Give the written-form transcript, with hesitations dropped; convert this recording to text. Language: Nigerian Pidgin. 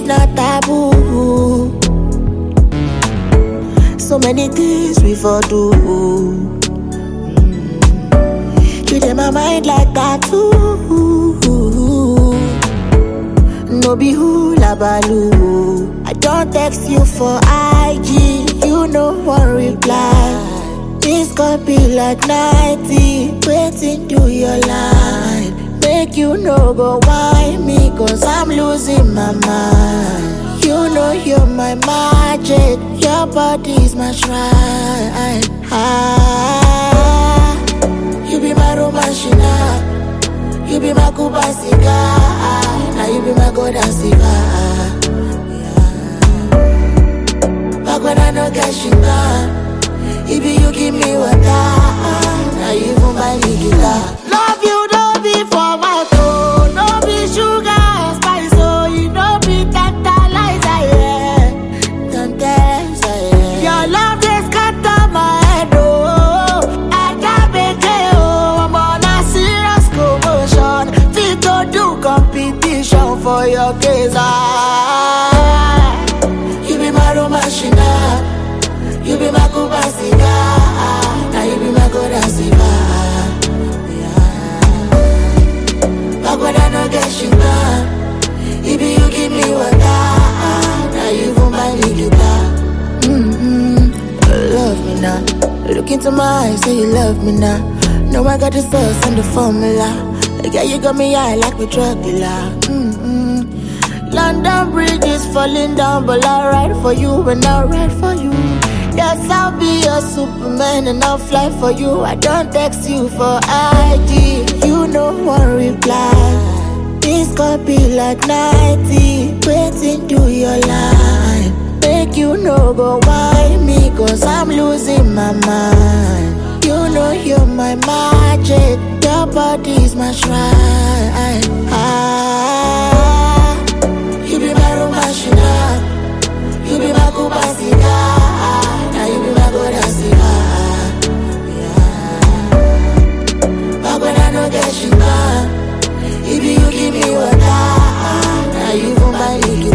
live not taboo. So many things we for do. You in my mind like that too. No be hula baloo. I don't text you for IG, you no one reply. This could be like 90, waiting to your line. Make you no go whine me, cause I'm losing my mind. You know you're my magic, your body's my shrine. You be my romance, you be my Cuba cigar. Now you be my golden cigar. Back when I no get sugar, it be you give me water. Now you even buy me guitar. Love you, don't be for my toe. Don't be sugar, spice, oh. You don't be tantalizer, yeah. Tantalizer, yeah. Your love just cut on my head, oh. I can't make it, oh. I'm on a serious commotion. Fit to do competition for your case, You be my romance, you be my Cuba cigar. Now you be my golden cigar. Back when I no get sugar, it be you give me water. Now you even buy me guitar. Love me now. Look into my eyes, say you love me now. Know I got the sauce and the formula. Girl, you got me high like a drug dealer. London Bridge is falling down, but I'll ride for you and I'll ride for you. Yes, I'll be your Superman and I'll fly for you. I don't text you for IG, you no one reply. This could be like 90, waiting to your line. Make you no go whine me, cause I'm losing my mind. You know you're my magic, your body's my shrine. You be my romance, you be my Cuba cigar. Now you be my golden cigar. Back when I no get sugar, it be you give me water. Now you even buy me